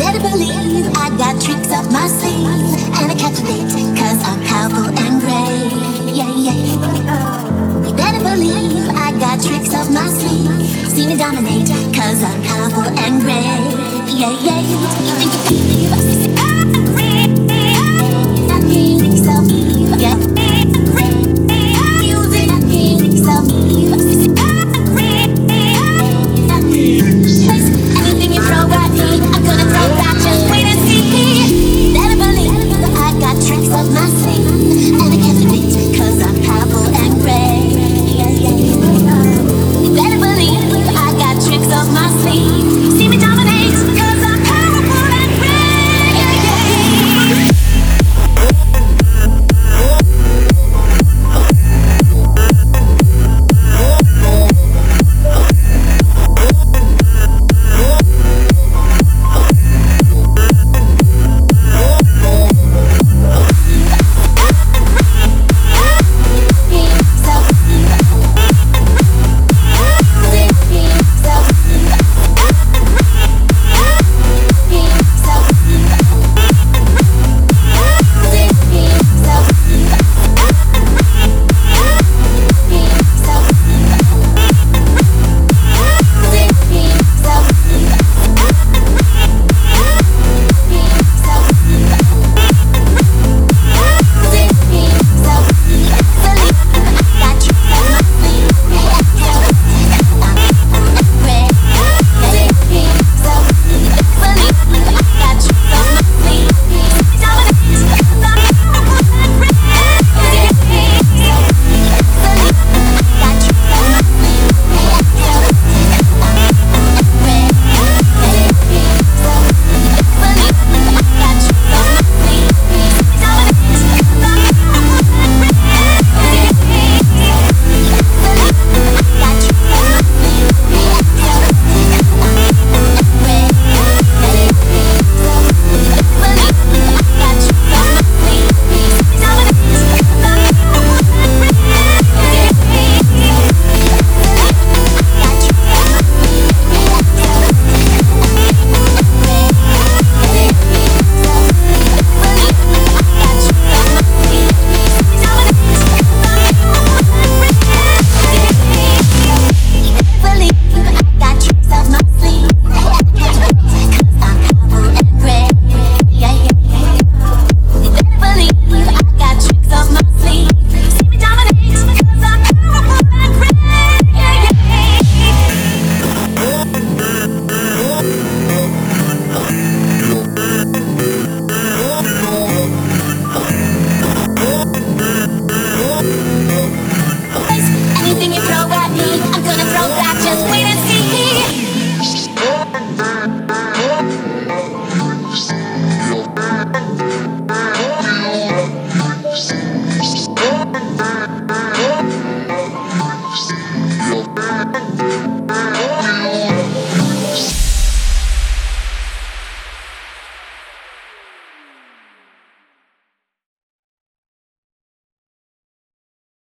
better believe I got tricks up my sleeve, and I captivate cause I'm powerful and brave. Yeah, yeah. You better believe I got tricks up my sleeve. See me dominate cause I'm powerful and brave. Yeah, yeah. You think you believe I see tricks up me, yeah. Music, tricks up me, anything you throw at me, I'm gonna throw back. Just wait and see. Better believe I got tricks up my sleeve, and I captivate cause I'm powerful and brave. Yeah, yeah. You better believe I got tricks up my sleeve. See me dominate cause I'm powerful and brave. Yeah, yeah. Anything you throw at me, I'm gonna throw back. Just wait.